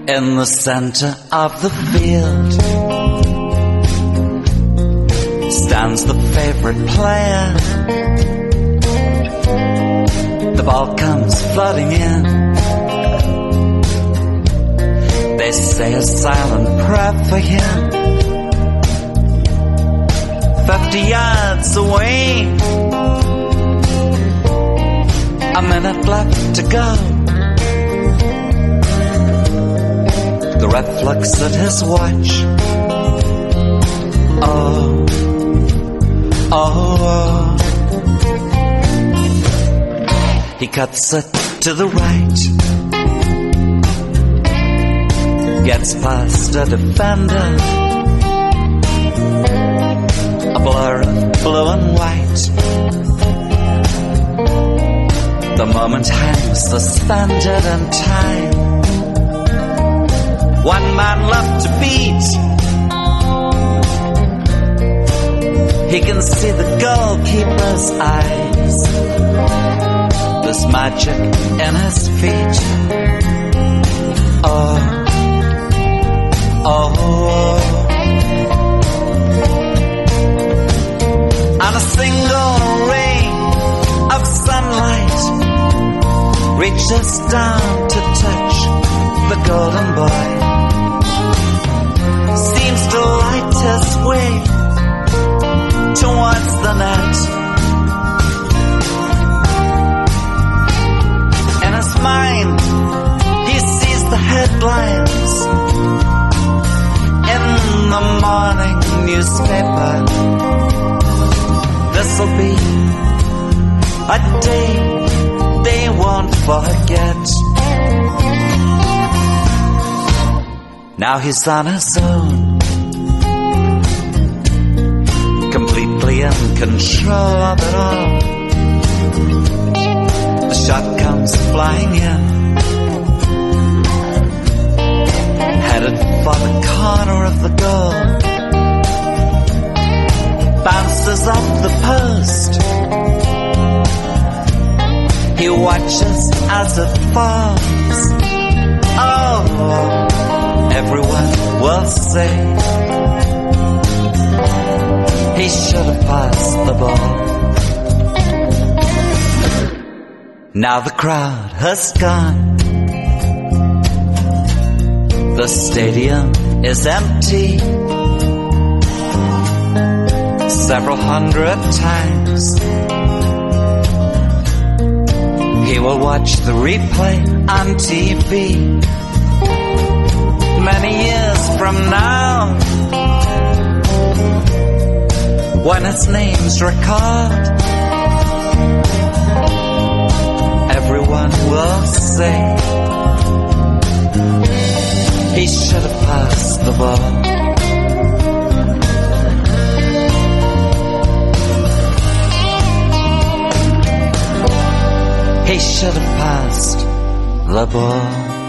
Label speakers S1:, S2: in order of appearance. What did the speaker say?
S1: In the center of the field stands the favorite player. The ball comes flooding in. They say a silent prayer for him. 50 yards away, a minute left to go. The ref looks at his watch. Oh, oh, oh. He cuts it to the right, gets past a defender. A blur of blue and white. The moment hangs suspended in time. One man left to beat. He can see the goalkeeper's eyes. There's magic in his feet. Oh, oh, oh. And a single ray of sunlight reaches down to touch the golden boy. Seems to light his way towards the net. In his mind, he sees the headlines in the morning newspaper. This'll be a day they won't forget. Now he's on his own, completely in control of it all. The shot comes flying in, headed for the corner of the goal. Bounces off the post. He watches as it falls. Oh, everyone will say he should have passed the ball. Now the crowd has gone. The stadium is empty. Several hundred times he will watch the replay on TV. Many years from now, when his name's recalled, everyone will say he should have passed the ball. He should have passed the ball.